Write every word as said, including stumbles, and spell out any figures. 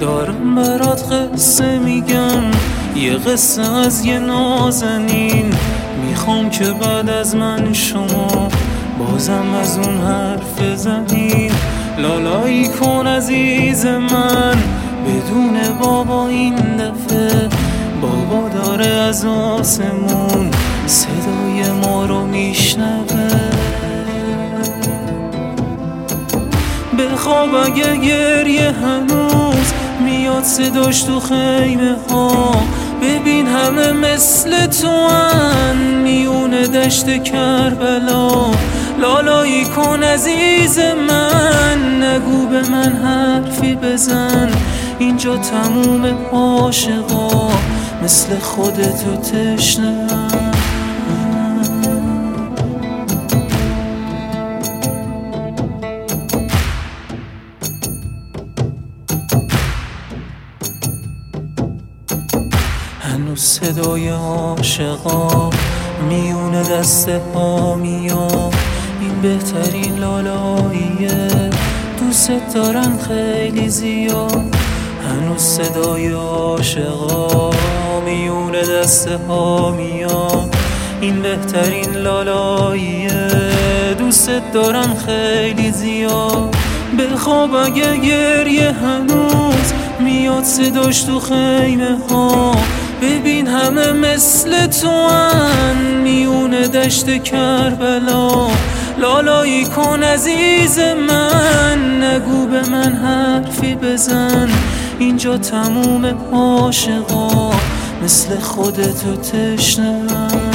دارم برات قصه میگم، یه قصه از یه نازنین. میخوام که بعد از من شما بازم از اون حرف بزنین. لالایی کن عزیز من بدون بابا این دفعه. بابا داره از آسمون صدای ما رو میشنوه. بخواب اگه گریه هنوز میاد صداش تو خیمه ها. ببین همه مثل تو ان میون دشت کربلا. لالایی کن عزیز من نگو به من حرفی بزن. اینجا تموم عاشقا مثل خودتو تشنه. هنوز صدای عاشقا میون دسته ها میاد. این بهترین لالاییه، دوست دارن خیلی زیاد. هنوز صدای عاشقا میون دسته ها میاد. این بهترین لالاییه، دوست دارن خیلی زیاد. بخواب اگه گریه هنوز میاد صداش تو خیمه ها. ببین همه مثل تو ان میون دشت کربلا. لالایی کن عزیز من نگو به من حرفی بزن. اینجا تموم عاشقا مثل خودتو تشنه.